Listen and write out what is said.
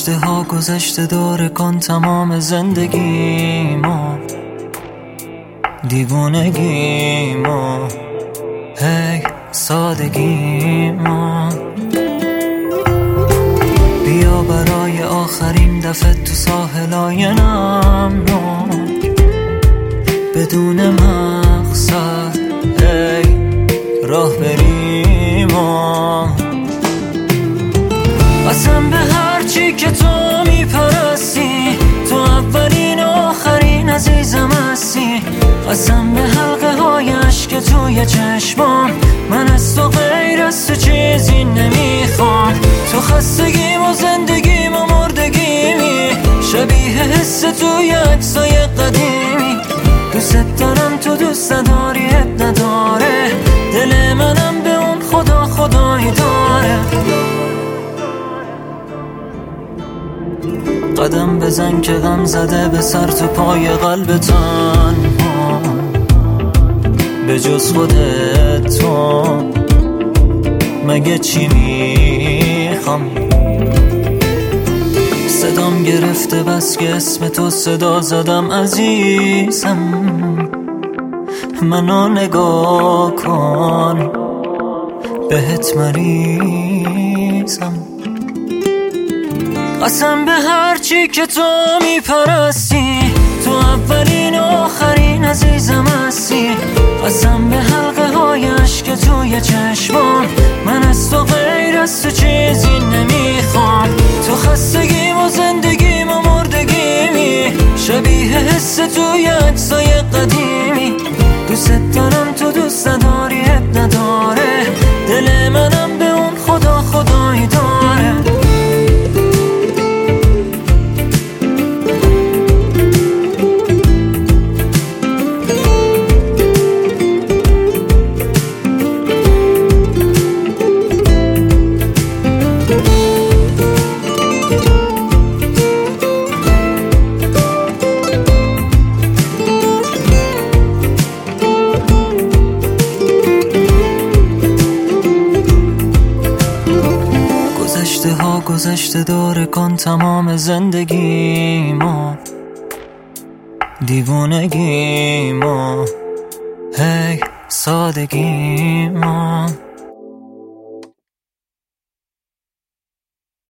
گذشته ها گذشته داره کن تمام زندگیمو، دیوونگیمو، هی سادگیمو. بیا برای آخرین دفعه تو ساحلای نمناک بدون مقصد هی راه بریم قسم به هرچی که تو میپرستی، تو اولین و آخرین عزیزم هستی. قسم به حلقه های عشق توی چشمام، من از تو غیر از تو چیزی نمیخوام. تو خستگیم و زندگیم و مردگیمی، شبیه حس توی عکسای قدیمی. دوست دارم تو دوست نداریت نداره، دل منم به اون خدا خدایی داره. قدم بزن که غم زده به سر تو پای قلب تنها، به جز خودت تو مگه چی میخوام. صدام گرفته بس که اسم تو صدا زدم عزیزم، منو نگاه کن بهت مریضم. قسم به هرچی که تو میپرستی، تو اولین و آخرین عزیزم هستی. قسم به حلقه های عشق توی چشمام، من از تو غیر از تو چیزی نمیخوام. تو خستگیم و زندگیم و مردگیمی، شبیه حس توی عکسای قدیمی. دوست دارم تو دوست نداریت نداره، دل منم به اون خدا خدایی داره. گذشته داره کن تمام زندگیمو، دیوونگیمو، هی سادگیمو.